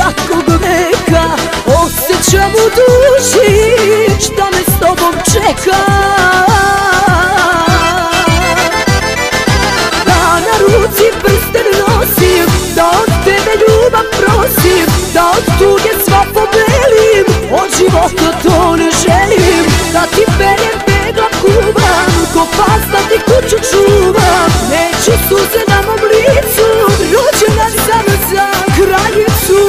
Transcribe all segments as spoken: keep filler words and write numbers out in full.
kratkog veka. Osjećam u duši šta me s tobom čeka. Da na ruci prsten nosim, da od tebe ljubav prosim, da od tuge sva pobelim, od života to ne želim. Da ti berem begla kuvam, ko pas da ti kuću čuvam. Neću suze na mom licu, rođena sam za kraljicu.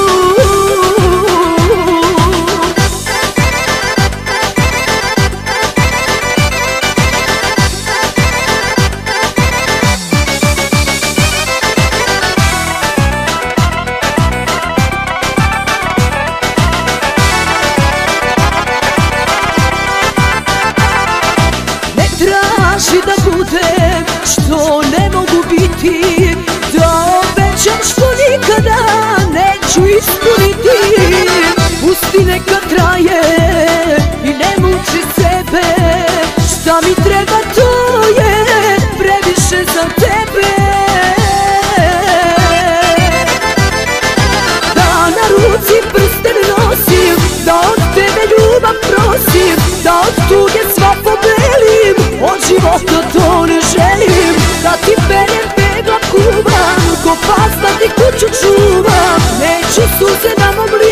Traži da budem što ne mogu biti, da obećam što nikada neću ispuniti. Pusti neka traje i ne muči sebe, šta mi treba to je previše za tebe. Da na ruci prsten nosim, da od tebe ljubav prosim, da od tuge sva pobelim, od života to ne želim. Da ti berem begla kuvam, ko pas da ti kuću čuvam. Neću suze na mom licu,